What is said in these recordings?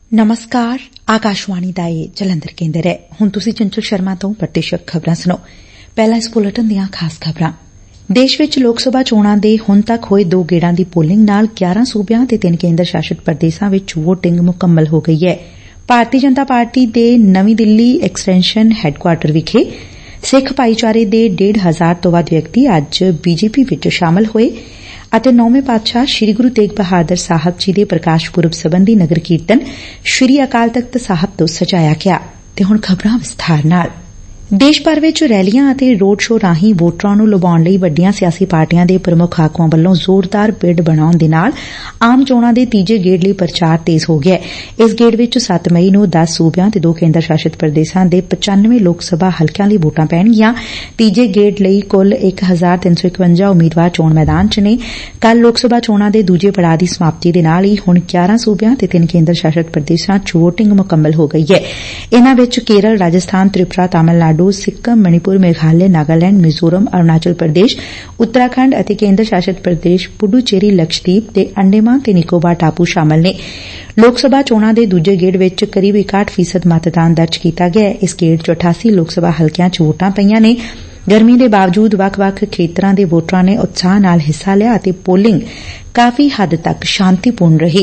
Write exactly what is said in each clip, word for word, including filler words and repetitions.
ਨਮਸਕਾਰ ਆਕਾਸ਼ਵਾਣੀ ਦਾ ਇਹ ਜਲੰਧਰ ਕੇਂਦਰ ਹੈ। ਹੁਣ ਤੁਸੀਂ ਚੰਚਲ ਸ਼ਰਮਾ ਤੋਂ ਪ੍ਰਤੀਸ਼ਤ ਖਬਰਾਂ ਸੁਣੋ। ਪਹਿਲਾਂ ਇਸ ਬੁਲੇਟਿਨ ਦੀਆਂ ਖਾਸ ਖਬਰਾਂ। ਦੇਸ਼ ਵਿੱਚ ਲੋਕ ਸਭਾ ਚੋਣਾਂ ਦੇ ਹੁਣ ਤੱਕ ਹੋਏ ਦੋ ਗੇੜਾਂ ਦੀ ਪੋਲਿੰਗ ਨਾਲ ਗਿਆਰਾਂ ਸੂਬਿਆਂ ਤੇ ਤਿੰਨ ਕੇਂਦਰ ਸ਼ਾਸਤ ਪ੍ਰਦੇਸ਼ਾਂ ਵਿੱਚ ਵੋਟਿੰਗ ਮੁਕੰਮਲ ਹੋ ਗਈ ਹੈ। ਭਾਰਤੀ ਜਨਤਾ ਪਾਰਟੀ ਦੇ ਨਵੀਂ ਦਿੱਲੀ ਐਕਸਟੈਂਸ਼ਨ ਹੈਡਕੁਆਰਟਰ ਵਿਖੇ ਸਿੱਖ ਭਾਈਚਾਰੇ ਦੇ ਡੇਢ ਹਜ਼ਾਰ ਤੋਂ ਵੱਧ ਵਿਅਕਤੀ ਅੱਜ ਬੀਜੇਪੀ ਵਿੱਚ ਸ਼ਾਮਲ ਹੋਏ ਅਤੇ ਨੌਵੇਂ ਪਾਤਸ਼ਾਹ ਸ੍ਰੀ ਗੁਰੂ ਤੇਗ ਬਹਾਦਰ ਸਾਹਿਬ ਜੀ ਦੇ ਪ੍ਰਕਾਸ਼ ਪੁਰਬ ਸਬੰਧੀ ਨਗਰ ਕੀਰਤਨ ਸ੍ਰੀ ਅਕਾਲ ਤਖ਼ਤ ਸਾਹਿਬ ਤੋਂ ਸਜਾਇਆ ਗਿਆ। ਤੇ ਹੁਣ ਖਬਰਾਂ ਵਿਸਥਾਰ ਨਾਲ। ਦੇਸ਼ ਭਰ ਵਿੱਚ ਰੈਲੀਆਂ ਅਤੇ ਰੋਡ ਸ਼ੋਅ ਰਾਹੀਂ ਵੋਟਰਾਂ ਨੂੰ ਲੁਭਾਉਣ ਲਈ ਵੱਡੀਆਂ ਸਿਆਸੀ ਪਾਰਟੀਆਂ ਦੇ ਪ੍ਰਮੁੱਖ ਆਗੂਆਂ ਵੱਲੋਂ ਜ਼ੋਰਦਾਰ ਬਿਡ ਬਣਾਉਣ ਦੇ ਨਾਲ ਆਮ ਚੋਣਾਂ ਦੇ ਤੀਜੇ ਗੇੜ ਲਈ ਪ੍ਰਚਾਰ ਤੇਜ਼ ਹੋ ਗਿਆ। ਇਸ ਗੇੜ ਵਿੱਚ ਸੱਤ ਮਈ ਨੂੰ ਦਸ ਸੂਬਿਆਂ ਤੇ ਦੋ ਕੇਂਦਰ ਸ਼ਾਸਤ ਪ੍ਰਦੇਸ਼ਾਂ ਦੇ ਪਚਾਨਵੇਂ ਲੋਕ ਸਭਾ ਹਲਕਿਆਂ ਲਈ ਵੋਟਾਂ ਪੈਣਗੀਆਂ। ਤੀਜੇ ਗੇੜ ਲਈ ਕੁੱਲ ਇੱਕ ਹਜ਼ਾਰ ਤਿੰਨ ਸੌ ਇਕਵੰਜਾ ਉਮੀਦਵਾਰ ਚੋਣ ਮੈਦਾਨ ਚ ਨੇ। ਕੱਲ੍ਹ ਲੋਕ ਸਭਾ ਚੋਣਾਂ ਦੇ ਦੂਜੇ ਪੜਾਅ ਦੀ ਸਮਾਪਤੀ ਦੇ ਨਾਲ ਹੀ ਹੁਣ ਗਿਆਰਾਂ ਸੂਬਿਆਂ ਤੇ ਤਿੰਨ ਕੇਂਦਰ ਸ਼ਾਸਤ ਪ੍ਰਦੇਸ਼ਾਂ ਚ ਵੋਟਿੰਗ ਮੁਕੰਮਲ ਹੋ ਗਈ ਹੈ। ਇਨ੍ਹਾਂ ਵਿੱਚ ਕੇਰਲ, ਰਾਜਸਥਾਨ, ਤ੍ਰਿਪੁਰਾ, ਤਾਮਿਲਨਾਡੂ, ਸਿੱਕਮ, ਮਣੀਪੁਰ, ਮੇਘਾਲਿਆ, ਨਾਗਾਲੈਂਡ, ਮਿਜ਼ੋਰਮ, ਅਰੁਣਾਚਲ ਪ੍ਰਦੇਸ਼, ਉੱਤਰਾਖੰਡ ਅਤੇ ਕੇਂਦਰ ਸ਼ਾਸਤ ਪ੍ਰਦੇਸ਼ ਪੁਡੂਚੇਰੀ, ਲਕਸ਼ਦੀਪ ਤੇ ਅੰਡੇਮਾਨ ਤੇ ਨਿਕੋਬਾਰ ਟਾਪੂ ਸ਼ਾਮਲ ਨੇ। ਲੋਕ ਸਭਾ ਚੋਣਾਂ ਦੇ ਦੂਜੇ ਗੇੜ ਵਿੱਚ ਕਰੀਬ ਇਕਾਹਠ ਫੀਸਦ ਮਤਦਾਨ ਦਰਜ ਕੀਤਾ ਗਿਆ। ਇਸ ਗੇੜ ਚ ਅਠਾਸੀ ਲੋਕ ਸਭਾ ਹਲਕਿਆਂ ਚ ਵੋਟਾਂ ਪਈਆਂ ਨੇ। ਗਰਮੀ ਦੇ ਬਾਵਜੂਦ ਵੱਖ-ਵੱਖ ਖੇਤਰਾਂ ਦੇ ਵੋਟਰਾਂ ਨੇ ਉਤਸ਼ਾਹ ਨਾਲ ਹਿੱਸਾ ਲਿਆ ਅਤੇ ਪੋਲਿੰਗ ਕਾਫ਼ੀ ਹੱਦ ਤੱਕ ਸ਼ਾਂਤੀਪੂਰਨ ਰਹੀ।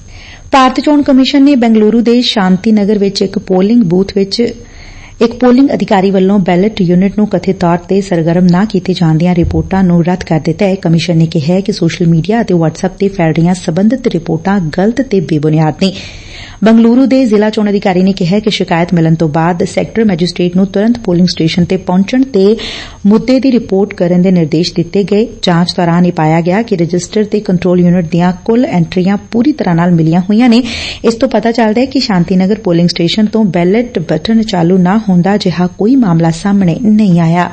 ਭਾਰਤ ਚੋਣ ਕਮਿਸ਼ਨ ਨੇ ਬੰਗਲੁਰੂ ਦੇ ਸ਼ਾਂਤੀ ਨਗਰ ਵਿੱਚ ਇੱਕ ਪੋਲਿੰਗ ਬੂਥ ਵਿੱਚ ਇੱਕ ਪੋਲਿੰਗ ਅਧਿਕਾਰੀ ਵੱਲੋਂ ਬੈਲਟ ਯੂਨਿਟ ਨੂੰ ਕਥਿਤ ਤੌਰ ਤੇ ਸਰਗਰਮ ਨਾ ਕੀਤੇ ਜਾਣ ਦੀਆਂ ਰਿਪੋਰਟਾਂ ਨੂੰ ਰੱਦ ਕਰ ਦਿੱਤਾ ਹੈ। ਕਮਿਸ਼ਨ ਨੇ ਕਿਹਾ ਕਿ ਸੋਸ਼ਲ ਮੀਡੀਆ ਅਤੇ ਵਟਸਐਪ ਤੇ ਫੈਲ ਰਹੀਆਂ ਸਬੰਧਤ ਰਿਪੋਰਟਾਂ ਗਲਤ ਤੇ ਬੇਬੁਨਿਆਦ ਨੇ। ਬੰਗਲੁਰੂ ਦੇ ਜ਼ਿਲ੍ਹਾ ਚੋਣ ਅਧਿਕਾਰੀ ਨੇ ਕਿਹਾ ਕਿ ਸ਼ਿਕਾਇਤ ਮਿਲਣ ਤੋਂ ਬਾਅਦ ਸੈਕਟਰ ਮੈਜਿਸਟ੍ਰੇਟ ਨੂੰ ਤੁਰੰਤ ਪੋਲਿੰਗ ਸਟੇਸ਼ਨ ਤੇ ਪਹੁੰਚਣ ਤੇ ਮੁੱਦੇ ਦੀ ਰਿਪੋਰਟ ਕਰਨ ਦੇ ਨਿਰਦੇਸ਼ ਦਿੱਤੇ ਗਏ। ਜਾਂਚ ਦੌਰਾਨ ਇਹ ਪਾਇਆ ਗਿਆ ਕਿ ਰਜਿਸਟਰ ਤੇ ਕੰਟਰੋਲ ਯੂਨਿਟ ਦੀਆਂ ਕੁੱਲ ਐਂਟਰੀਆਂ ਪੂਰੀ ਤਰ੍ਹਾਂ ਨਾਲ ਮਿਲੀਆਂ ਹੋਈਆਂ ਨੇ। ਇਸ ਤੋਂ ਪਤਾ ਚੱਲਦਾ ਹੈ ਕਿ ਸ਼ਾਂਤੀ ਨਗਰ ਪੋਲਿੰਗ ਸਟੇਸ਼ਨ ਤੋਂ ਬੈਲਟ ਬਟਨ ਚਾਲੂ ਨਾ ਹੋਣ ਦਾ ਅਜਿਹਾ ਕੋਈ ਮਾਮਲਾ ਸਾਹਮਣੇ ਨਹੀਂ ਆਇਆ।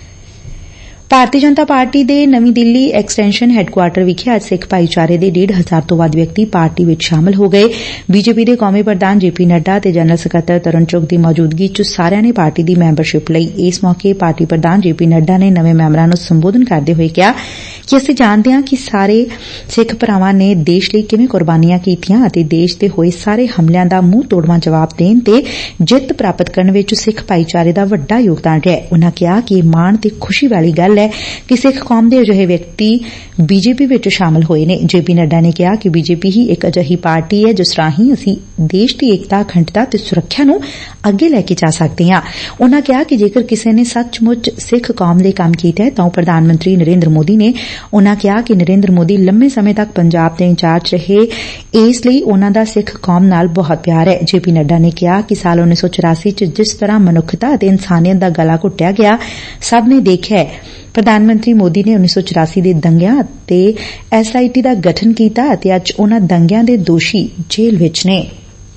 ਭਾਰਤੀ ਜਨਤਾ ਪਾਰਟੀ ਦੇ ਨਵੀਂ ਦਿੱਲੀ ਐਕਸਟੈਂਸ਼ਨ ਹੈਡਕੁਆਰਟਰ ਵਿਖੇ ਅੱਜ ਸਿੱਖ ਭਾਈਚਾਰੇ ਦੇ ਡੇਢ ਹਜ਼ਾਰ ਤੋਂ ਵੱਧ ਵਿਅਕਤੀ ਪਾਰਟੀ ਵਿੱਚ ਸ਼ਾਮਲ ਹੋ ਗਏ। ਬੀਜੇਪੀ ਦੇ ਕੌਮੀ ਪ੍ਰਧਾਨ ਜੇ ਪੀ ਨੱਡਾ ਤੇ ਜਨਰਲ ਸਕੱਤਰ ਤਰੁਣ ਚੁੱਘ ਦੀ ਮੌਜੂਦਗੀ ਚ ਸਾਰਿਆਂ ਨੇ ਪਾਰਟੀ ਦੀ ਮੈਂਬਰਸ਼ਿਪ ਲਈ। ਇਸ ਮੌਕੇ ਪਾਰਟੀ ਪ੍ਰਧਾਨ ਜੇ ਪੀ ਨੱਡਾ ਨੇ ਨਵੇਂ ਮੈਂਬਰਾਂ ਨੂੰ ਸੰਬੋਧਨ ਕਰਦੇ ਹੋਏ ਕਿਹਾ ਕਿ ਅਸੀਂ ਜਾਣਦੇ ਹਾਂ ਕਿ ਸਾਰੇ ਸਿੱਖ ਭਰਾਵਾਂ ਨੇ ਦੇਸ਼ ਲਈ ਕਿਵੇਂ ਕੁਰਬਾਨੀਆਂ ਕੀਤੀਆਂ ਅਤੇ ਦੇਸ਼ ਤੇ ਹੋਏ ਸਾਰੇ ਹਮਲਿਆਂ ਦਾ ਮੂੰਹ ਤੋੜਵਾਂ ਜਵਾਬ ਦੇਣ ਤੇ ਜਿੱਤ ਪ੍ਰਾਪਤ ਕਰਨ ਵਿੱਚ ਸਿੱਖ ਭਾਈਚਾਰੇ ਦਾ ਵੱਡਾ ਯੋਗਦਾਨ ਰਿਹਾ। ਉਨੂਾਂ ਕਿਹਾ ਕਿ ਇਹ ਮਾਣ ਤੇ ਖੁਸ਼ੀ ਵਾਲੀ ਗੱਲ ਹੈ ਕਿ ਸਿੱਖ ਕੌਮ ਦੇ ਅਜਿਹੇ ਵਿਅਕਤੀ ਬੀਜੇਪੀ ਵਿੱਚ ਸ਼ਾਮਲ ਹੋਏ ਨੇ। ਜੇ ਪੀ ਨੱਡਾ ਨੇ ਕਿਹਾ ਕਿ ਬੀਜੇਪੀ ਹੀ ਇੱਕ ਅਜਿਹੀ ਪਾਰਟੀ ਹੈ ਜਿਸ ਰਾਹੀਂ ਅਸੀਂ ਦੇਸ਼ ਦੀ ਏਕਤਾ, ਅਖੰਡਤਾ ਤੇ ਸੁਰੱਖਿਆ ਨੂੰ ਅੱਗੇ ਲੈ ਕੇ ਜਾ ਸਕਦੇ ਹਾਂ। ਉਨੂਾਂ ਕਿਹਾ ਕਿ ਜੇਕਰ ਕਿਸੇ ਨੇ ਸੱਚਮੁੱਚ ਸਿੱਖ ਕੌਮ ਲਈ ਕੰਮ ਕੀਤਾ ਹੈ ਤਾਂ ਉਹ ਪ੍ਰਧਾਨ ਮੰਤਰੀ ਨਰਿੰਦਰ ਮੋਦੀ ਨੇ। ਉਨੂਾਂ ਕਿਹਾ ਕਿ ਨਰਿੰਦਰ ਮੋਦੀ ਲੰਮੇ ਸਮੇਂ ਤੱਕ ਪੰਜਾਬ ਦੇ ਇੰਚਾਰਜ ਰਹੇ, ਇਸ ਲਈ ਉਨੂਾਂ ਦਾ ਸਿੱਖ ਕੌਮ ਨਾਲ ਬਹੁਤ ਪਿਆਰ ਹੈ। ਜੇ ਪੀ ਨੱਡਾ ਨੇ ਕਿਹਾ ਕਿ ਸਾਲ ਉੱਨੀ ਸੌ ਚੁਰਾਸੀ ਚ ਜਿਸ ਤਰ੍ਹਾਂ ਮਨੁੱਖਤਾ ਅਤੇ ਇਨਸਾਨੀਅਤ ਦਾ ਗਲਾ ਘੁੱਟਿਆ ਗਿਆ ਸਭ ਨੇ ਦੇਖਿਆ ਹੈ। ਪ੍ਰਧਾਨ ਮੰਤਰੀ ਮੋਦੀ ਨੇ ਉੱਨੀ ਸੌ ਚੁਰਾਸੀ ਦੇ ਦੰਗਿਆਂ ਅਤੇ ਐਸ ਆਈ ਟੀ ਦਾ ਗਠਨ ਕੀਤਾ ਅਤੇ ਅੱਜ ਉਨੂਾਂ ਦੰਗਿਆਂ ਦੇ ਦੋਸ਼ੀ ਜੇਲ੍ਹ ਵਿੱਚ ਨੇ।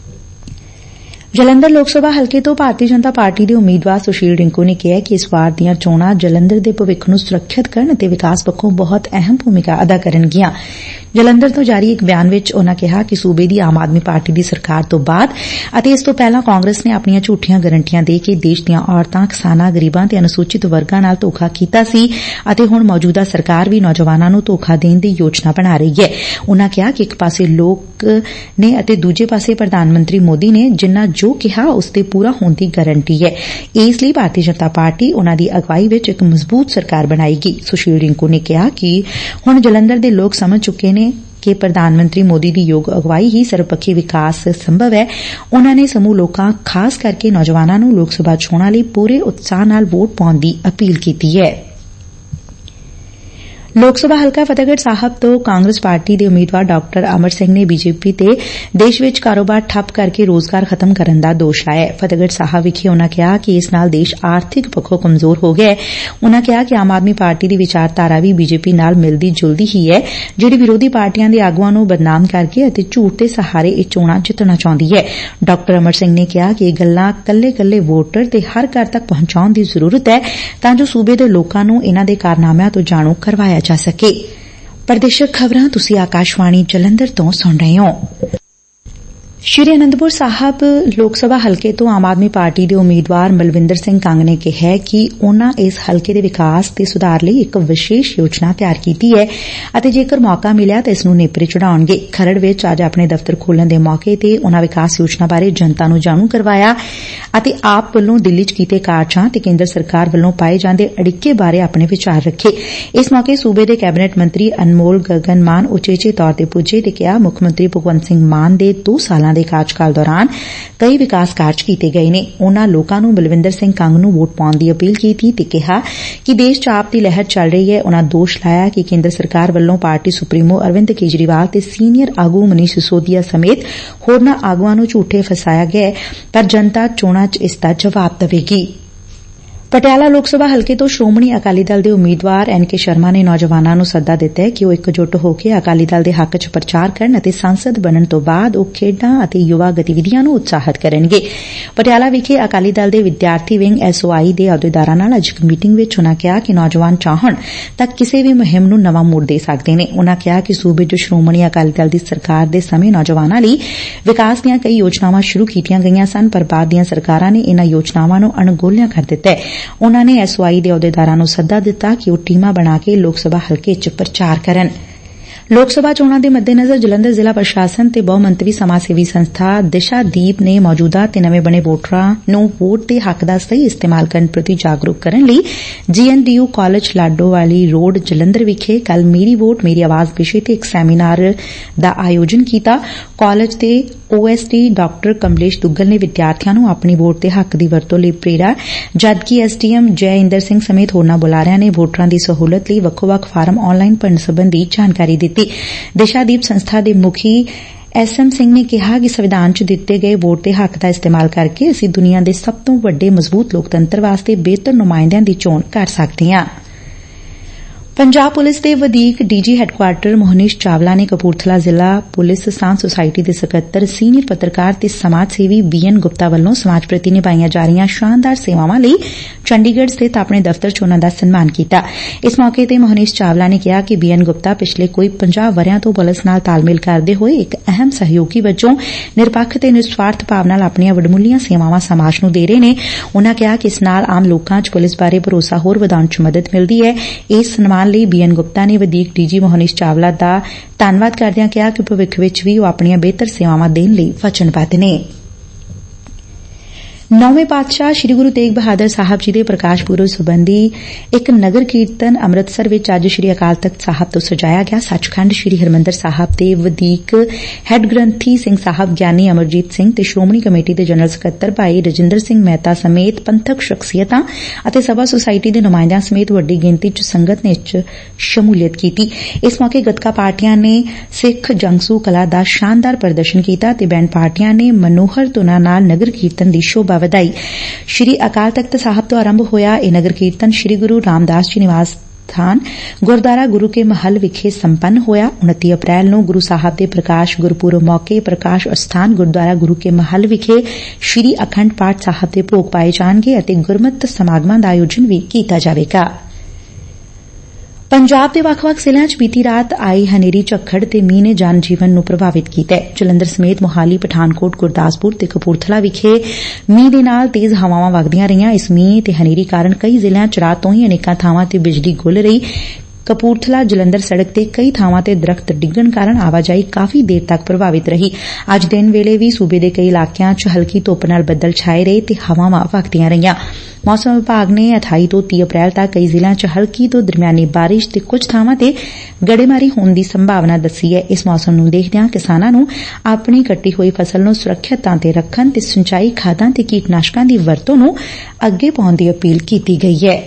ਜਲੰਧਰ ਲੋਕ ਸਭਾ ਹਲਕੇ ਤੋਂ ਭਾਰਤੀ ਜਨਤਾ ਪਾਰਟੀ ਦੇ ਉਮੀਦਵਾਰ ਸੁਸ਼ੀਲ ਰਿੰਕੂ ਨੇ ਕਿਹਾ ਕਿ ਇਸ ਵਾਰ ਦੀਆਂ ਚੋਣਾਂ ਜਲੰਧਰ ਦੇ ਭਵਿੱਖ ਨੂੰ ਸੁਰੱਖਿਅਤ ਕਰਨ ਅਤੇ ਵਿਕਾਸ ਪੱਖੋਂ ਬਹੁਤ ਅਹਿਮ ਭੂਮਿਕਾ ਅਦਾ ਕਰਨਗੀਆਂ। ਜਲੰਧਰ ਤੋਂ ਜਾਰੀ ਇੱਕ ਬਿਆਨ ਵਿੱਚ ਉਨੂਾਂ ਕਿਹਾ ਕਿ ਸੂਬੇ ਦੀ ਆਮ ਆਦਮੀ ਪਾਰਟੀ ਦੀ ਸਰਕਾਰ ਤੋਂ ਬਾਅਦ ਅਤੇ ਇਸ ਤੋਂ ਪਹਿਲਾਂ ਕਾਂਗਰਸ ਨੇ ਆਪਣੀਆਂ ਝੂਠੀਆਂ ਗਰੰਟੀਆਂ ਦੇ ਕੇ ਦੇਸ਼ ਦੀਆਂ ਔਰਤਾਂ, ਕਿਸਾਨਾਂ, ਗਰੀਬਾਂ ਤੇ ਅਨੁਸੂਚਿਤ ਵਰਗਾਂ ਨਾਲ ਧੋਖਾ ਕੀਤਾ ਸੀ ਅਤੇ ਹੁਣ ਮੌਜੂਦਾ ਸਰਕਾਰ ਵੀ ਨੌਜਵਾਨਾਂ ਨੂੰ ਧੋਖਾ ਦੇਣ ਦੀ ਯੋਜਨਾ ਬਣਾ ਰਹੀ ਹੈ। ਉਨੂਾਂ ਕਿਹਾ ਕਿ ਇੱਕ ਪਾਸੇ ਲੋਕ ਨੇ ਅਤੇ ਦੂਜੇ ਪਾਸੇ ਪ੍ਰਧਾਨ ਮੰਤਰੀ ਮੋਦੀ ਨੇ ਜਿੰਨਾ ਜੋ ਕਿਹਾ ਉਸ ਦੇ ਪੂਰਾ ਹੋਣ ਦੀ ਗਰੰਟੀ ਹੈ। ਇਸ ਲਈ ਭਾਰਤੀ ਜਨਤਾ ਪਾਰਟੀ ਉਨੂਾਂ ਦੀ ਅਗਵਾਈ ਵਿੱਚ ਇੱਕ ਮਜ਼ਬੂਤ ਸਰਕਾਰ ਬਣਾਏਗੀ। ਸੁਸ਼ੀਲ ਰਿੰਕੂ ਨੇ ਕਿਹਾ ਕਿ ਹੁਣ ਜਲੰਧਰ ਦੇ ਲੋਕ ਸਮਝ ਚੁੱਕੇ ਨੇ ਕਿ ਪ੍ਰਧਾਨ ਮੰਤਰੀ ਮੋਦੀ ਦੀ ਯੋਗ ਅਗਵਾਈ ਹੀ ਸਰਬਪੱਖੀ ਵਿਕਾਸ ਸੰਭਵ ਹੈ। ਉਨੂਾਂ ਨੇ ਸਮੂਹ ਲੋਕਾਂ, ਖਾਸ ਕਰਕੇ ਨੌਜਵਾਨਾਂ ਨੂੰ ਲੋਕ ਸਭਾ ਚੋਣਾਂ ਲਈ ਪੂਰੇ ਉਤਸ਼ਾਹ ਨਾਲ ਵੋਟ ਪਾਉਣ ਦੀ ਅਪੀਲ ਕੀਤੀ ਹੈ। ਲੋਕ ਸਭਾ ਹਲਕਾ ਫਤਿਹਗੜ੍ਹ ਸਾਹਿਬ ਤੋਂ ਕਾਂਗਰਸ ਪਾਰਟੀ ਦੇ ਉਮੀਦਵਾਰ ਡਾ ਅਮਰ ਸਿੰਘ ਨੇ ਬੀਜੇਪੀ ਤੇ ਦੇਸ਼ ਵਿੱਚ ਕਾਰੋਬਾਰ ਠੱਪ ਕਰਕੇ ਰੋਜ਼ਗਾਰ ਖਤਮ ਕਰਨ ਦਾ ਦੋਸ਼ ਲਾਇਆ। ਫਤਿਹਗੜ੍ਹ ਸਾਹਿਬ ਵਿਖੇ ਉਨੂਾਂ ਕਿਹਾ ਕਿ ਇਸ ਨਾਲ ਦੇਸ਼ ਆਰਥਿਕ ਪੱਖੋਂ ਕਮਜ਼ੋਰ ਹੋ ਗਿਆ ਹੈ। ਉਨੂਾਂ ਕਿਹਾ ਕਿ ਆਮ ਆਦਮੀ ਪਾਰਟੀ ਦੀ ਵਿਚਾਰਧਾਰਾ ਵੀ ਬੀਜੇਪੀ ਨਾਲ ਮਿਲਦੀ ਜੁਲਦੀ ਹੀ ਹੈ, ਜਿਹੜੀ ਵਿਰੋਧੀ ਪਾਰਟੀਆਂ ਦੇ ਆਗੂਆਂ ਨੂੰ ਬਦਨਾਮ ਕਰਕੇ ਅਤੇ ਝੂਠ ਦੇ ਸਹਾਰੇ ਇਹ ਚੋਣਾਂ ਜਿੱਤਣਾ ਚਾਹੁੰਦੀ ਹੈ। ਡਾ ਅਮਰ ਸਿੰਘ ਨੇ ਕਿਹਾ ਕਿ ਇਹ ਗੱਲਾਂ ਕੱਲੇ-ਕੱਲੇ ਵੋਟਰ ਤੇ ਹਰ ਘਰ ਤੱਕ ਪਹੁੰਚਾਉਣ ਦੀ ਜ਼ਰੂਰਤ ਹੈ ਤਾਂ ਜੋ ਸੂਬੇ ਦੇ ਲੋਕਾਂ ਨੂੰ ਇਨੂਾਂ ਦੇ ਕਾਰਨਾਮਿਆਂ ਤੋਂ ਜਾਣੂ ਕਰਵਾਇਆ ਜਾ ਸਕੇ। ਪ੍ਰਦੇਸ਼ਕ ਖਬਰਾਂ ਤੁਸੀਂ ਆਕਾਸ਼ਵਾਣੀ ਜਲੰਧਰ ਤੋਂ ਸੁਣ ਰਹੇ ਹੋ। ਸ਼੍ਰੀ ਅਨੰਦਪੁਰ ਸਾਹਿਬ ਲੋਕ ਸਭਾ ਹਲਕੇ ਤੋਂ ਆਮ ਆਦਮੀ ਪਾਰਟੀ ਦੇ ਉਮੀਦਵਾਰ ਮਲਵਿੰਦਰ ਸਿੰਘ ਕੰਗ ਨੇ ਕਿਹਾ ਕਿ ਉਨੂਾਂ ਇਸ ਹਲਕੇ ਦੇ ਵਿਕਾਸ ਤੇ ਸੁਧਾਰ ਲਈ ਇੱਕ ਵਿਸ਼ੇਸ਼ ਯੋਜਨਾ ਤਿਆਰ ਕੀਤੀ ਹੈ ਅਤੇ ਜੇਕਰ ਮੌਕਾ ਮਿਲਿਆ ਤਾਂ ਇਸ ਨੂੰ ਨੇਪਰੇ ਚੜਾਉਣਗੇ। ਖਰੜ ਵਿੱਚ ਅੱਜ ਆਪਣੇ ਦਫ਼ਤਰ ਖੋਲ੍ਹਣ ਦੇ ਮੌਕੇ ਤੇ ਉਨੂਾਂ ਵਿਕਾਸ ਯੋਜਨਾ ਬਾਰੇ ਜਨਤਾ ਨੂੰ ਜਾਣੂ ਕਰਵਾਇਆ ਅਤੇ ਆਪ ਵੱਲੋਂ ਦਿੱਲੀ ਚ ਕੀਤੇ ਕਾਰਜਾਂ ਤੇ ਕੇਂਦਰ ਸਰਕਾਰ ਵੱਲੋਂ ਪਾਏ ਜਾਂਦੇ ਅੜਿੱਕੇ ਬਾਰੇ ਆਪਣੇ ਵਿਚਾਰ ਰੱਖੇ। ਇਸ ਮੌਕੇ ਸੂਬੇ ਦੇ ਕੈਬਨਿਟ ਮੰਤਰੀ ਅਨਮੋਲ ਗਗਨ ਮਾਨ ਉਚੇਚੇ ਤੌਰ ਤੇ ਪੁੱਜੇ ਤੇ ਕਿਹਾ ਮੁੱਖ ਮੰਤਰੀ ਭਗਵੰਤ ਸਿੰਘ ਮਾਨ ਦੇ ਦੋ ਸਾਲਾਂ ਦੇ ਕਾਰਜਕਾਲ ਦੌਰਾਨ ਕਈ ਵਿਕਾਸ ਕਾਰਜ ਕੀਤੇ ਗਏ ਨੇ। ਉਨੂਾਂ ਲੋਕਾਂ ਨੂੰ ਬਲਵਿੰਦਰ ਸਿੰਘ ਕੰਗ ਨੂੰ ਵੋਟ ਪਾਉਣ ਦੀ ਅਪੀਲ ਕੀਤੀ ਤੇ ਕਿਹਾ ਕਿ ਦੇਸ਼ ਚ ਆਪ ਦੀ ਲਹਿਰ ਚੱਲ ਰਹੀ ਹੈ। ਉਨੂਾਂ ਦੋਸ਼ ਲਾਇਆ ਕਿ ਕੇਂਦਰ ਸਰਕਾਰ ਵੱਲੋਂ ਪਾਰਟੀ ਸੁਪਰੀਮੋ ਅਰਵਿੰਦ ਕੇਜਰੀਵਾਲ ਤੇ ਸੀਨੀਅਰ ਆਗੂ ਮਨੀਸ਼ ਸਿਸੋਦੀਆ ਸਮੇਤ ਹੋਰਨਾਂ ਆਗੂਆਂ ਨੂੰ ਝੂਠੇ ਫਸਾਇਆ ਗਿਆ ਪਰ ਜਨਤਾ ਚੋਣਾਂ ਚ ਇਸ ਦਾ ਜਵਾਬ ਦੇਵੇਗੀ। ਪਟਿਆਲਾ ਲੋਕ ਸਭਾ ਹਲਕੇ ਤੋਂ ਸ਼੍ਰੋਮਣੀ ਅਕਾਲੀ ਦਲ ਦੇ ਉਮੀਦਵਾਰ ਐਨ ਕੇ ਸ਼ਰਮਾ ਨੇ ਨੌਜਵਾਨਾਂ ਨੂੰ ਸੱਦਾ ਦਿੱਤਾ ਹੈ ਕਿ ਉਹ ਇਕਜੁੱਟ ਹੋ ਕੇ ਅਕਾਲੀ ਦਲ ਦੇ ਹੱਕ ਚ ਪ੍ਰਚਾਰ ਕਰਨ ਅਤੇ ਸੰਸਦ ਬਣਨ ਤੋਂ ਬਾਅਦ ਉਹ ਖੇਡਾਂ ਅਤੇ ਯੁਵਾ ਗਤੀਵਿਧੀਆਂ ਨੂੰ ਉਤਸ਼ਾਹਿਤ ਕਰਨਗੇ। ਪਟਿਆਲਾ ਵਿਖੇ ਅਕਾਲੀ ਦਲ ਦੇ ਵਿਦਿਆਰਥੀ ਵਿੰਗ ਐਸ ਓ ਆਈ ਦੇ ਅਹੁਦੇਦਾਰਾਂ ਨਾਲ ਅੱਜ ਇੱਕ ਮੀਟਿੰਗ ਵਿੱਚ ਉਨੂਾਂ ਕਿਹਾ ਕਿ ਨੌਜਵਾਨ ਚਾਹਣ ਤਾਂ ਕਿਸੇ ਵੀ ਮੁਹਿੰਮ ਨੂੰ ਨਵਾਂ ਮੋੜ ਦੇ ਸਕਦੇ ਨੇ। ਉਨੂਾਂ ਕਿਹਾ ਕਿ ਸੂਬੇ ਚ ਸ਼੍ਰੋਮਣੀ ਅਕਾਲੀ ਦਲ ਦੀ ਸਰਕਾਰ ਦੇ ਸਮੇਂ ਨੌਜਵਾਨਾਂ ਲਈ ਵਿਕਾਸ ਦੀਆਂ ਕਈ ਯੋਜਨਾਵਾਂ ਸ਼ੁਰੂ ਕੀਤੀਆਂ ਗਈਆਂ ਸਨ ਪਰ ਬਾਅਦ ਦੀਆਂ ਸਰਕਾਰਾਂ ਨੇ ਇਨ੍ਹਾਂ ਯੋਜਨਾਵਾਂ ਨੂੰ ਅਣਗੌਲਿਆਂ ਕਰ ਦਿੱਤਾ ਹੈ। ਉਨੂਾਂ ਨੇ ਐਸ ਓ ਆਈ ਦੇ ਅਹੁਦੇਦਾਰਾਂ ਨੂੰ ਸੱਦਾ ਦਿੱਤਾ ਕਿ ਉਹ ਟੀਮਾਂ ਬਣਾ ਕੇ ਲੋਕ ਸਭਾ ਹਲਕੇ ਚ ਪ੍ਰਚਾਰ ਕਰਨ। ਲੋਕ ਸਭਾ ਚੋਣਾਂ ਦੇ ਮੱਦੇਨਜ਼ਰ ਜਲੰਧਰ ਜ਼ਿਲ੍ਹਾ ਪ੍ਰਸ਼ਾਸਨ ਤੇ ਬਹੁ ਮੰਤਵੀ ਸਮਾਜ ਸੇਵੀ ਸੰਸਥਾ ਦਿਸ਼ਾ ਦੀਪ ਨੇ ਮੌਜੂਦਾ ਤੇ ਨਵੇਂ ਬਣੇ ਵੋਟਰਾਂ ਨੂੰ ਵੋਟ ਦੇ ਹੱਕ ਦਾ ਸਹੀ ਇਸਤੇਮਾਲ ਕਰਨ ਪ੍ਰਤੀ ਜਾਗਰੂਕ ਕਰਨ ਲਈ G N D U college Ladowali road Jalandhar ਵਿਖੇ ਕੱਲ ਮੇਰੀ ਵੋਟ ਮੇਰੀ ਆਵਾਜ਼ ਵਿਸ਼ੇ ਤੇ ਇੱਕ ਸੈਮੀਨਾਰ ਦਾ ਆਯੋਜਨ ਕੀਤਾ। ਕਾਲਜ ਦੇ O S D doctor Kamlesh Duggal ਨੇ ਵਿਦਿਆਰਥੀਆਂ ਨੂੰ ਆਪਣੀ ਵੋਟ ਦੇ ਹੱਕ ਦੀ ਵਰਤੋਂ ਲਈ ਪ੍ਰੇਰਿਆ ਜਦਕਿ ਐਸ ਡੀ ਐਮ ਜੈ ਇੰਦਰ ਸਿੰਘ ਸਮੇਤ ਹੋਰਨਾਂ ਬੁਲਾਰਿਆਂ ਨੇ ਵੋਟਰਾਂ ਦੀ ਸਹੂਲਤ ਲਈ ਵੱਖੋ-ਵੱਖ ਫਾਰਮ ਆਨਲਾਈਨ ਭਰਨ ਸਬੰਧੀ ਜਾਣਕਾਰੀ ਦਿੱਤੀ। ਦਿਸ਼ਾਦੀਪ ਸੰਸਥਾ ਦੇ ਮੁਖੀ ਐਸ ਐਮ ਸਿੰਘ ਨੇ ਕਿਹਾ ਕਿ ਸੰਵਿਧਾਨ ਚ ਦਿੱਤੇ ਗਏ ਵੋਟ ਦੇ ਹੱਕ ਦਾ ਇਸਤੇਮਾਲ ਕਰਕੇ ਅਸੀਂ ਦੁਨੀਆ ਦੇ ਸਭ ਤੋਂ ਵੱਡੇ ਮਜ਼ਬੂਤ ਲੋਕਤੰਤਰ ਵਾਸਤੇ ਬਿਹਤਰ ਨੁਮਾਇੰਦਿਆਂ ਦੀ ਚੋਣ ਕਰ ਸਕਦੇ ਹਾਂ। ਪੰਜਾਬ ਪੁਲਿਸ ਦੇ ਵਧੀਕ D G headquarter Mohnish Chawla ਨੇ ਕਪੂਰਥਲਾ ਜ਼ਿਲ੍ਹਾ ਪੁਲਿਸ ਸਾਂਝ ਸੁਸਾਇਟੀ ਦੇ ਸਕੱਤਰ ਸੀਨੀਅਰ ਪੱਤਰਕਾਰ ਤੇ ਸਮਾਜ ਸੇਵੀ ਬੀ ਐਨ ਗੁਪਤਾ ਵੱਲੋਂ ਸਮਾਜ ਪ੍ਰਤੀ ਨਿਭਾਈਆਂ ਜਾ ਰਹੀਆਂ ਸ਼ਾਨਦਾਰ ਸੇਵਾਵਾਂ ਲਈ ਚੰਡੀਗੜ੍ਹ ਸਥਿਤ ਆਪਣੇ ਦਫ਼ਤਰ ਚ ਉਨੂਾਂ ਦਾ ਸਨਮਾਨ ਕੀਤਾ। ਇਸ ਮੌਕੇ ਤੇ ਮੋਹਨੀਸ਼ ਚਾਵਲਾ ਨੇ ਕਿਹਾ ਕਿ ਬੀ ਐਨ ਗੁਪਤਾ ਪਿਛਲੇ ਕੋਈ ਪੰਜਾਹ ਵਰ੍ਹਿਆਂ ਤੋਂ ਪੁਲਿਸ ਨਾਲ ਤਾਲਮੇਲ ਕਰਦੇ ਹੋਏ ਇੱਕ ਅਹਿਮ ਸਹਿਯੋਗੀ ਵਜੋਂ ਨਿਰਪੱਖ ਤੇ ਨਿਸਵਾਰਥ ਭਾਵ ਨਾਲ ਆਪਣੀਆਂ ਵਡਮੁੱਲੀਆਂ ਸੇਵਾਵਾਂ ਸਮਾਜ ਨੂੰ ਦੇ ਰਹੇ ਨੇ। ਉਨੂਾਂ ਕਿਹਾ ਕਿ ਇਸ ਨਾਲ ਆਮ ਲੋਕਾਂ ਚ ਪੁਲਿਸ ਬਾਰੇ ਭਰੋਸਾ ਹੋਰ ਵਧਾਉਣ ਚ ਮਦਦ ਮਿਲਦੀ ਹੈ। ਇਸ ਸਨਮਾਨ ਲਈ ਬੀ ਐਨ ਗੁਪਤਾ ਨੇ ਵਧੀਕ ਡੀ ਜੀ ਮੋਹਨੀਸ਼ ਚਾਵਲਾ ਦਾ ਧੰਨਵਾਦ ਕਰਦਿਆਂ ਕਿਹਾ ਕਿ ਭਵਿੱਖ ਵਿੱਚ ਵੀ ਉਹ ਆਪਣੀਆਂ ਬਿਹਤਰ ਸੇਵਾਵਾਂ ਦੇਣ ਲਈ ਵਚਨਬੱਧ ਨੇ। ਨੌਵੇਂ ਪਾਤਸ਼ਾਹ ਸ੍ਰੀ ਗੁਰੂ ਤੇਗ ਬਹਾਦਰ ਸਾਹਿਬ ਜੀ ਦੇ ਪ੍ਰਕਾਸ਼ ਪੁਰਬ ਸਬੰਧੀ ਇੱਕ ਨਗਰ ਕੀਰਤਨ ਅੰਮ੍ਰਿਤਸਰ ਵਿੱਚ ਅੱਜ ਸ੍ਰੀ ਅਕਾਲ ਤਖ਼ਤ ਸਾਹਿਬ ਤੋਂ ਸਜਾਇਆ ਗਿਆ। ਸੱਚਖੰਡ ਸ੍ਰੀ ਹਰਿਮੰਦਰ ਸਾਹਿਬ ਦੇ ਵਧੀਕ ਹੈੱਡ ਗ੍ਰੰਥੀ ਸਿੰਘ ਸਾਹਿਬ ਗਿਆਨੀ ਅਮਰਜੀਤ ਸਿੰਘ ਤੇ ਸ਼੍ਰੋਮਣੀ ਕਮੇਟੀ ਦੇ ਜਨਰਲ ਸਕੱਤਰ ਭਾਈ ਰਜਿੰਦਰ ਸਿੰਘ ਮਹਿਤਾ ਸਮੇਤ ਪੰਥਕ ਸ਼ਖਸੀਅਤਾਂ ਅਤੇ ਸਭਾ ਸੁਸਾਇਟੀ ਦੇ ਨੁਮਾਇੰਦਿਆਂ ਸਮੇਤ ਵੱਡੀ ਗਿਣਤੀ ਚ ਸੰਗਤ ਨੇ ਇਸ ਚ ਸ਼ਮੂਲੀਅਤ ਕੀਤੀ। ਇਸ ਮੌਕੇ ਗੱਤਕਾ ਪਾਰਟੀਆਂ ਨੇ ਸਿੱਖ ਜੰਗਸੂ ਕਲਾ ਦਾ ਸ਼ਾਨਦਾਰ ਪ੍ਰਦਰਸ਼ਨ ਕੀਤਾ ਤੇ ਬੈਂਡ ਪਾਰਟੀਆਂ ਨੇ ਮਨੋਹਰ ਧੁਨਾਂ ਨਾਲ ਨਗਰ ਕੀਰਤਨ ਦੀ ਸ਼ੋਭਾ ਵਧਾਈ। ਸ੍ਰੀ ਅਕਾਲ ਤਖ਼ਤ ਸਾਹਿਬ ਤੋਂ ਆਰੰਭ ਹੋਇਆ ਇਹ ਨਗਰ ਕੀਰਤਨ ਸ੍ਰੀ ਗੁਰੂ ਰਾਮਦਾਸ ਜੀ ਨਿਵਾਸ ਸਥਾਨ ਗੁਰਦੁਆਰਾ ਗੁਰੂ ਕੇ ਮਹਲ ਵਿਖੇ ਸੰਪੰਨ ਹੋਇਆ। ਉਨੱਤੀ ਅਪ੍ਰੈਲ ਨੂੰ ਗੁਰੂ ਸਾਹਿਬ ਦੇ ਪ੍ਰਕਾਸ਼ ਗੁਰਪੁਰਬ ਮੌਕੇ ਪ੍ਰਕਾਸ਼ ਅਸਥਾਨ ਗੁਰਦੁਆਰਾ ਗੁਰੂ ਕੇ ਮਹਲ ਵਿਖੇ ਸ੍ਰੀ ਅਖੰਡ ਪਾਠ ਸਾਹਿਬ ਦੇ ਭੋਗ ਪਾਏ ਜਾਣਗੇ ਅਤੇ ਗੁਰਮਤਿ ਸਮਾਗਮਾਂ ਦਾ ਆਯੋਜਨ ਵੀ ਕੀਤਾ ਜਾਵੇਗਾ। ਪੰਜਾਬ ਦੇ ਵੱਖ-ਵੱਖ ਜ਼ਿਲ੍ਹਿਆਂ ਚ ਬੀਤੀ ਰਾਤ ਆਈ ਹਨੇਰੀ ਝੱਖੜ ਤੇ ਮੀਂਹ ਨੇ ਜਨ ਜੀਵਨ ਨੂੰ ਪ੍ਰਭਾਵਿਤ ਕੀਤਾ। ਜਲੰਧਰ ਸਮੇਤ ਮੋਹਾਲੀ ਪਠਾਨਕੋਟ ਗੁਰਦਾਸਪੁਰ ਤੇ ਕਪੂਰਥਲਾ ਵਿਖੇ ਮੀਂਹ ਦੇ ਨਾਲ ਤੇਜ਼ ਹਵਾਵਾਂ ਵਗਦੀਆਂ ਰਹੀਆਂ। ਇਸ ਮੀਂਹ ਤੇ ਹਨੇਰੀ ਕਾਰਨ ਕਈ ਜ਼ਿਲ੍ਹਿਆਂ ਚ ਰਾਤ ਤੋਂ ਹੀ ਅਨੇਕਾਂ ਥਾਵਾਂ ਤੇ ਬਿਜਲੀ ਗੁੱਲ ਰਹੀ। ਕਪੂਰਥਲਾ ਜਲੰਧਰ ਸੜਕ ਤੇ ਕਈ ਥਾਵਾਂ ਤੇ ਦਰਖ਼ਤ ਡਿੱਗਣ ਕਾਰਨ ਆਵਾਜਾਈ ਕਾਫ਼ੀ ਦੇਰ ਤੱਕ ਪ੍ਰਭਾਵਿਤ ਰਹੀ। ਅੱਜ ਦਿਨ ਵੇਲੇ ਵੀ ਸੂਬੇ ਦੇ ਕਈ ਇਲਾਕਿਆਂ ਚ ਹਲਕੀ ਧੁੱਪ ਨਾਲ ਬੱਦਲ ਛਾਏ ਰਹੇ ਤੇ ਹਵਾਵਾਂ ਵਗਦੀਆਂ ਰਹੀਆਂ। ਮੌਸਮ ਵਿਭਾਗ ਨੇ ਅਠਾਈ ਤੋਂ ਤੀਹ ਅਪ੍ਰੈਲ ਤੱਕ ਕਈ ਜ਼ਿਲ੍ਹਿਆਂ ਚ ਹਲਕੀ ਤੋਂ ਦਰਮਿਆਨੀ ਬਾਰਿਸ਼ ਤੇ ਕੁਝ ਥਾਵਾਂ ਤੇ ਗੜੇਮਾਰੀ ਹੋਣ ਦੀ ਸੰਭਾਵਨਾ ਦੱਸੀ ਹੈ। ਇਸ ਮੌਸਮ ਨੂੰ ਦੇਖਦਿਆਂ ਕਿਸਾਨਾਂ ਨੂੰ ਆਪਣੀ ਕੱਟੀ ਹੋਈ ਫਸਲ ਨੂੰ ਸੁਰੱਖਿਅਤ ਥਾਂ ਤੇ ਰੱਖਣ ਤੇ ਸਿੰਚਾਈ ਖਾਦਾਂ ਤੇ ਕੀਟਨਾਸ਼ਕਾਂ ਦੀ ਵਰਤੋਂ ਨੂੰ ਅੱਗੇ ਪਾਉਣ ਦੀ ਅਪੀਲ ਕੀਤੀ ਗਈ ਹੈ।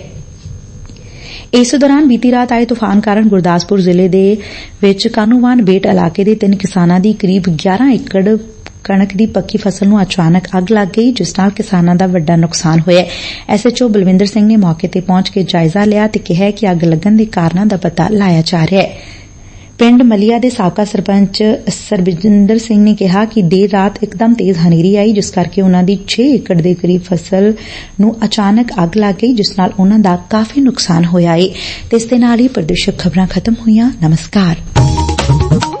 ਇਸ ਦੌਰਾਨ ਬੀਤੀ ਰਾਤ ਆਏ ਤੂਫਾਨ ਕਾਰਨ ਗੁਰਦਾਸਪੁਰ ਜ਼ਿਲ੍ਹੇ ਦੇ ਵਿੱਚ ਕਾਨੂੰਵਾਨ ਬੇਟ ਇਲਾਕੇ ਦੇ ਤਿੰਨ ਕਿਸਾਨਾਂ ਦੀ ਕਰੀਬ ਗਿਆਰਾਂ ਏਕੜ ਕਣਕ ਦੀ ਪੱਕੀ ਫਸਲ ਨੂੰ ਅਚਾਨਕ ਅੱਗ ਲੱਗ ਗਈ, ਜਿਸ ਨਾਲ ਕਿਸਾਨਾਂ ਦਾ ਵੱਡਾ ਨੁਕਸਾਨ ਹੋਇਆ। S H O Balwinder Singh ਨੇ ਮੌਕੇ ਤੇ ਪਹੁੰਚ ਕੇ ਜਾਇਜ਼ਾ ਲਿਆ ਤੇ ਕਿਹਾ ਕਿ ਅੱਗ ਲੱਗਣ ਦੇ ਕਾਰਨਾਂ ਦਾ ਪਤਾ ਲਾਇਆ ਜਾ ਰਿਹਾ ਹੈ। ਪਿੰਡ ਮਲੀਆ ਦੇ ਸਾਬਕਾ ਸਰਪੰਚ ਸਰਬਜਿੰਦਰ ਸਿੰਘ ਨੇ ਕਿਹਾ ਕਿ ਦੇਰ ਰਾਤ ਇਕਦਮ ਤੇਜ਼ ਹਨੇਰੀ ਆਈ, ਜਿਸ ਕਰਕੇ ਉਨੂਾਂ ਦੀ ਛੇ ਏਕੜ ਦੇ ਕਰੀਬ ਫਸਲ ਨੂੰ ਅਚਾਨਕ ਅੱਗ ਲੱਗ ਗਈ, ਜਿਸ ਨਾਲ ਉਨੂਾਂ ਦਾ ਕਾਫੀ ਨੁਕਸਾਨ ਹੋਇਆ ਏ। ਤੇ ਇਸ ਦੇ ਨਾਲ ਹੀ ਪ੍ਰਦੇਸ਼ਕ ਖਬਰਾਂ ਖਤਮ ਹੋਈਆਂ। ਨਮਸਕਾਰ।